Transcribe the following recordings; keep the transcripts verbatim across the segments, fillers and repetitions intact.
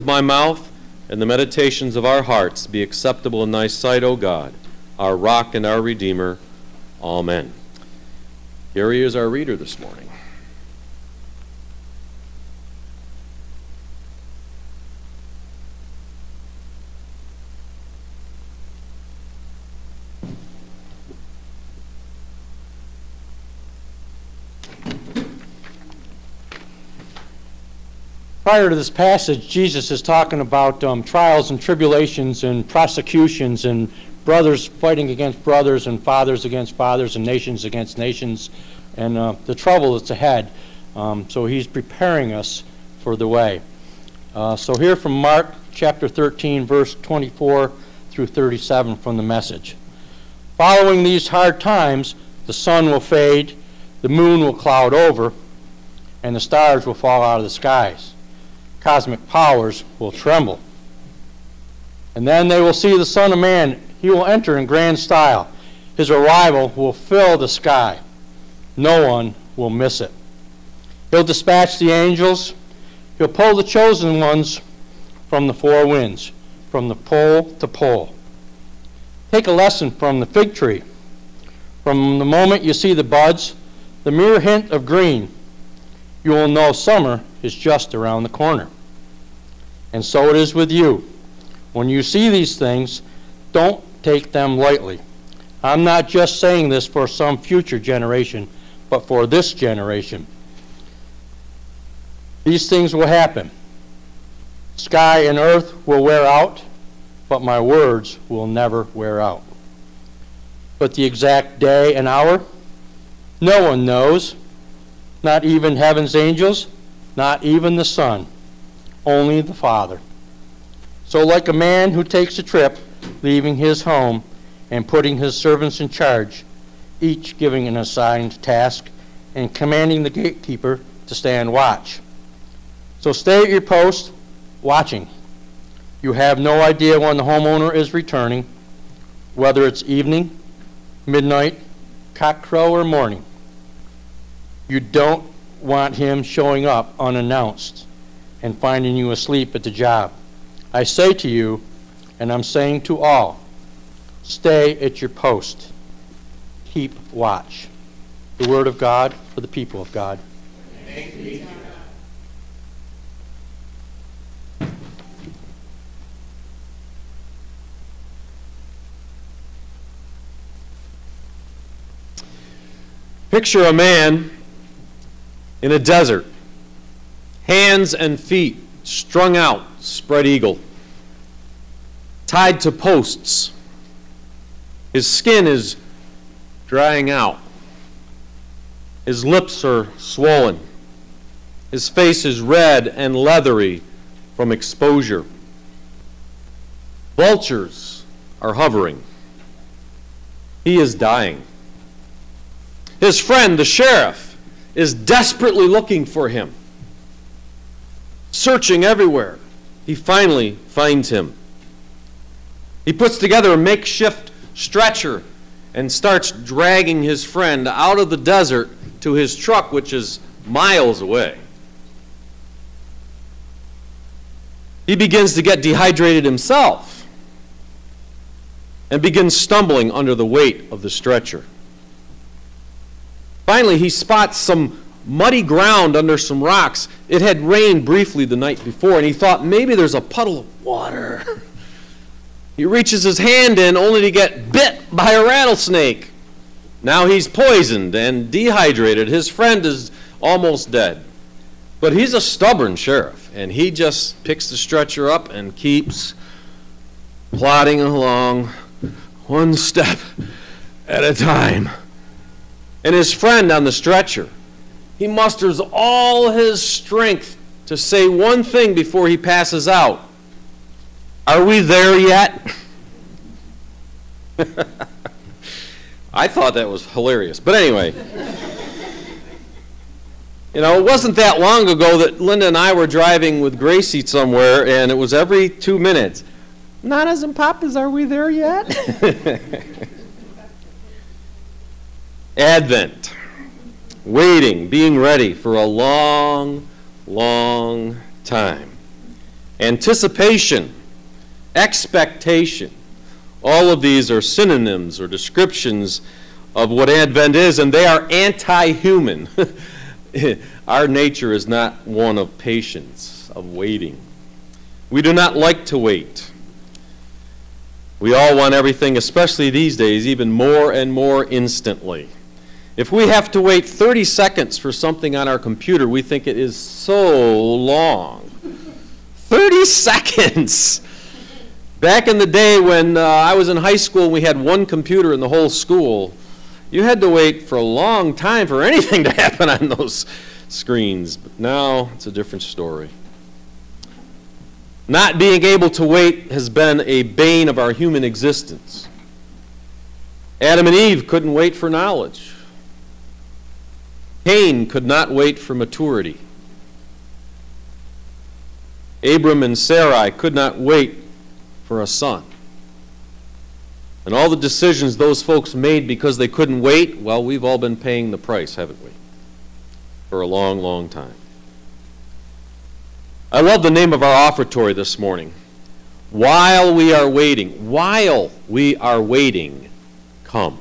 My mouth and the meditations of our hearts be acceptable in thy sight, O God, our rock and our redeemer. Amen. Here he is, our reader this morning. Prior to this passage, Jesus is talking about um, trials and tribulations and prosecutions and brothers fighting against brothers and fathers against fathers and nations against nations and uh, the trouble that's ahead. Um, so he's preparing us for the way. Uh, so here from Mark chapter thirteen, verse twenty-four through thirty-seven from the Message. Following these hard times, the sun will fade, the moon will cloud over, and the stars will fall out of the skies. Cosmic powers will tremble. And then they will see the Son of Man. He will enter in grand style. His arrival will fill the sky. No one will miss it. He'll dispatch the angels. He'll pull the chosen ones from the four winds, from the pole to pole. Take a lesson from the fig tree. From the moment you see the buds, the mere hint of green, you will know summer is just around the corner. And so it is with you. When you see these things, don't take them lightly. I'm not just saying this for some future generation, but for this generation. These things will happen. Sky and earth will wear out, but my words will never wear out. But the exact day and hour, no one knows. Not even heaven's angels, not even the Son, only the Father. So like a man who takes a trip, leaving his home and putting his servants in charge, each giving an assigned task and commanding the gatekeeper to stand watch. So stay at your post, watching. You have no idea when the homeowner is returning, whether it's evening, midnight, cockcrow, or morning. You don't want him showing up unannounced and finding you asleep at the job. I say to you, and I'm saying to all, stay at your post. Keep watch. The word of God for the people of God. Thanks be to God. Picture a man in a desert, hands and feet strung out, spread eagle, tied to posts. His skin is drying out. His lips are swollen. His face is red and leathery from exposure. Vultures are hovering. He is dying. His friend, the sheriff, is desperately looking for him. Searching everywhere, he finally finds him. He puts together a makeshift stretcher and starts dragging his friend out of the desert to his truck, which is miles away. He begins to get dehydrated himself and begins stumbling under the weight of the stretcher. Finally, he spots some muddy ground under some rocks. It had rained briefly the night before, and he thought maybe there's a puddle of water. He reaches his hand in only to get bit by a rattlesnake. Now he's poisoned and dehydrated. His friend is almost dead. But he's a stubborn sheriff, and he just picks the stretcher up and keeps plodding along one step at a time. And his friend on the stretcher, he musters all his strength to say one thing before he passes out. Are we there yet? I thought that was hilarious. But anyway, you know, it wasn't that long ago that Linda and I were driving with Gracie somewhere, and it was every two minutes. Nanas and Papas, are we there yet? Advent, waiting, being ready for a long, long time. Anticipation, expectation. All of these are synonyms or descriptions of what Advent is, and they are anti-human. Our nature is not one of patience, of waiting. We do not like to wait. We all want everything, especially these days, even more and more instantly. If we have to wait thirty seconds for something on our computer, we think it is so long. thirty seconds! Back in the day when uh, I was in high school and we had one computer in the whole school, you had to wait for a long time for anything to happen on those screens. But now it's a different story. Not being able to wait has been a bane of our human existence. Adam and Eve couldn't wait for knowledge. Cain could not wait for maturity. Abram and Sarai could not wait for a son. And all the decisions those folks made because they couldn't wait, well, we've all been paying the price, haven't we? For a long, long time. I love the name of our offertory this morning. While we are waiting, while we are waiting, come.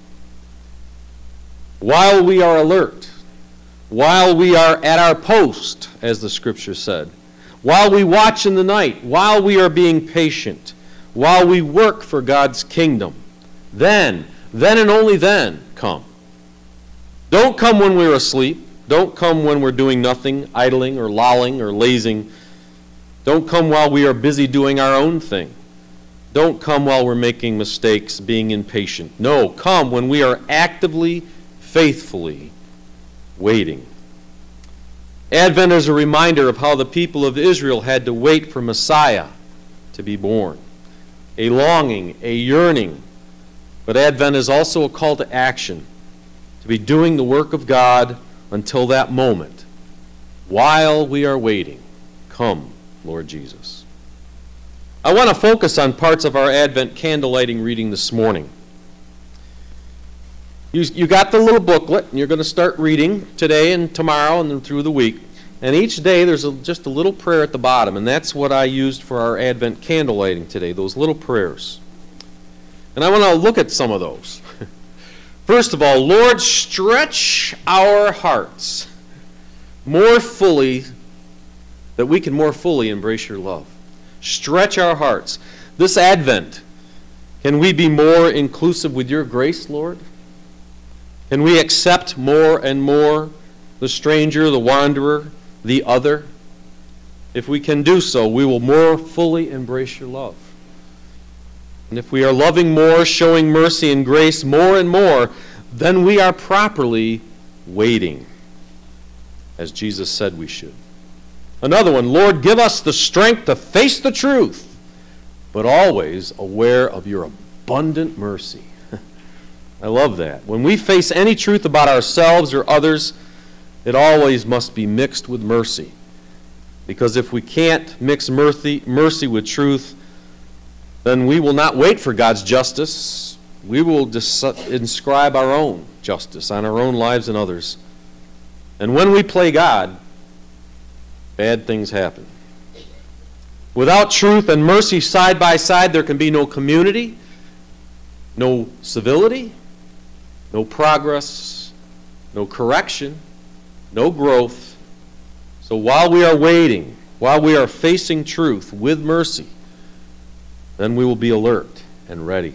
While we are alert, while we are at our post, as the scripture said, while we watch in the night, while we are being patient, while we work for God's kingdom, then, then and only then, come. Don't come when we're asleep. Don't come when we're doing nothing, idling or lolling or lazing. Don't come while we are busy doing our own thing. Don't come while we're making mistakes, being impatient. No, come when we are actively, faithfully waiting. Advent is a reminder of how the people of Israel had to wait for Messiah to be born. A longing, a yearning. But Advent is also a call to action, to be doing the work of God until that moment. While we are waiting, come, Lord Jesus. I want to focus on parts of our Advent candlelighting reading this morning. You, you got the little booklet, and you're going to start reading today and tomorrow and then through the week. And each day there's a, just a little prayer at the bottom, and that's what I used for our Advent candlelighting today, those little prayers. And I want to look at some of those. First of all, Lord, stretch our hearts more fully, that we can more fully embrace your love. Stretch our hearts. This Advent, can we be more inclusive with your grace, Lord? Can we accept more and more the stranger, the wanderer, the other? If we can do so, we will more fully embrace your love. And if we are loving more, showing mercy and grace more and more, then we are properly waiting, as Jesus said we should. Another one, Lord, give us the strength to face the truth, but always aware of your abundant mercy. I love that. When we face any truth about ourselves or others, it always must be mixed with mercy. Because if we can't mix mercy, mercy with truth, then we will not wait for God's justice. We will dis- inscribe our own justice on our own lives and others. And when we play God, bad things happen. Without truth and mercy side by side, there can be no community, no civility, no progress, no correction, no growth. So while we are waiting, while we are facing truth with mercy, then we will be alert and ready.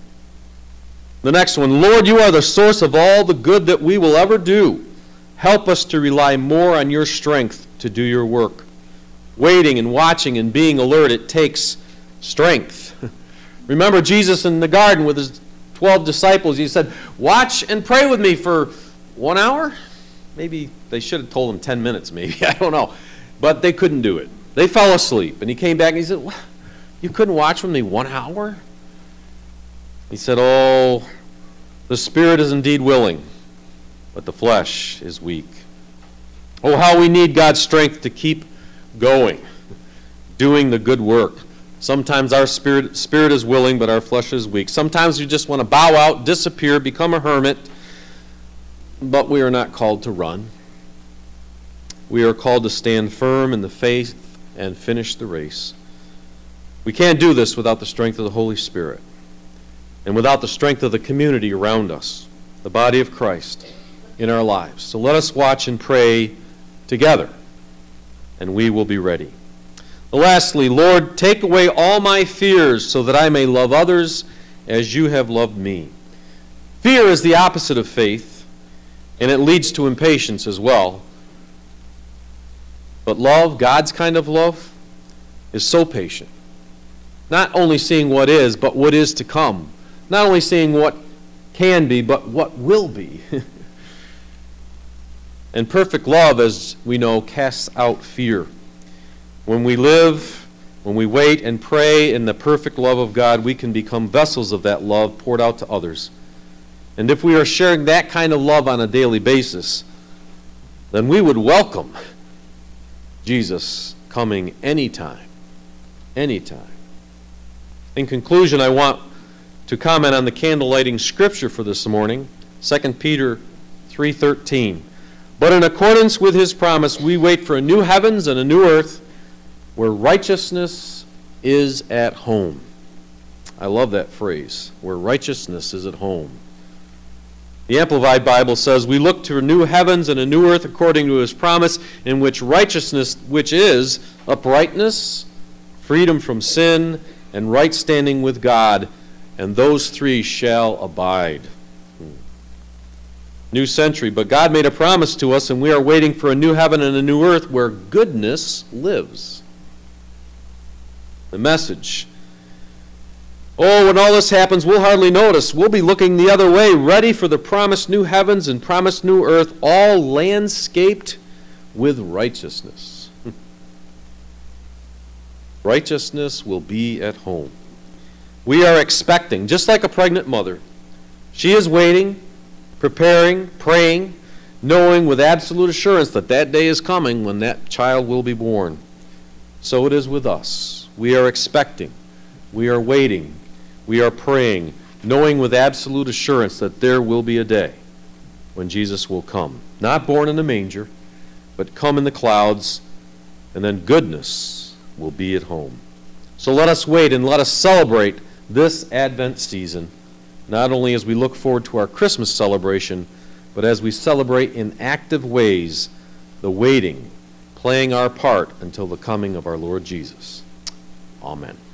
The next one, Lord, you are the source of all the good that we will ever do. Help us to rely more on your strength to do your work. Waiting and watching and being alert, it takes strength. Remember Jesus in the garden with his twelve disciples, he said, watch and pray with me for one hour? Maybe they should have told him ten minutes, maybe, I don't know. But they couldn't do it. They fell asleep. And he came back and he said, what? You couldn't watch with me one hour? He said, oh, the spirit is indeed willing, but the flesh is weak. Oh, how we need God's strength to keep going, doing the good work. Sometimes our spirit, spirit is willing, but our flesh is weak. Sometimes we just want to bow out, disappear, become a hermit, but we are not called to run. We are called to stand firm in the faith and finish the race. We can't do this without the strength of the Holy Spirit and without the strength of the community around us, the body of Christ in our lives. So let us watch and pray together, and we will be ready. Lastly, Lord, take away all my fears so that I may love others as you have loved me. Fear is the opposite of faith, and it leads to impatience as well. But love, God's kind of love, is so patient. Not only seeing what is, but what is to come. Not only seeing what can be, but what will be. And perfect love, as we know, casts out fear. When we live, when we wait and pray in the perfect love of God, we can become vessels of that love poured out to others. And if we are sharing that kind of love on a daily basis, then we would welcome Jesus coming anytime. Anytime. In conclusion, I want to comment on the candle lighting scripture for this morning, Second Peter three thirteen. But in accordance with his promise, we wait for a new heavens and a new earth where righteousness is at home. I love that phrase, where righteousness is at home. The Amplified Bible says, we look to a new heavens and a new earth according to his promise, in which righteousness, which is uprightness, freedom from sin, and right standing with God, and those three shall abide. New century, but God made a promise to us, and we are waiting for a new heaven and a new earth where goodness lives. The message. Oh, when all this happens, we'll hardly notice. We'll be looking the other way, ready for the promised new heavens and promised new earth, all landscaped with righteousness. Righteousness will be at home. We are expecting, just like a pregnant mother. She is waiting, preparing, praying, knowing with absolute assurance that that day is coming when that child will be born. So it is with us. We are expecting. We are waiting. We are praying, knowing with absolute assurance that there will be a day when Jesus will come. Not born in a manger, but come in the clouds, and then goodness will be at home. So let us wait and let us celebrate this Advent season, not only as we look forward to our Christmas celebration, but as we celebrate in active ways the waiting, playing our part until the coming of our Lord Jesus. Amen.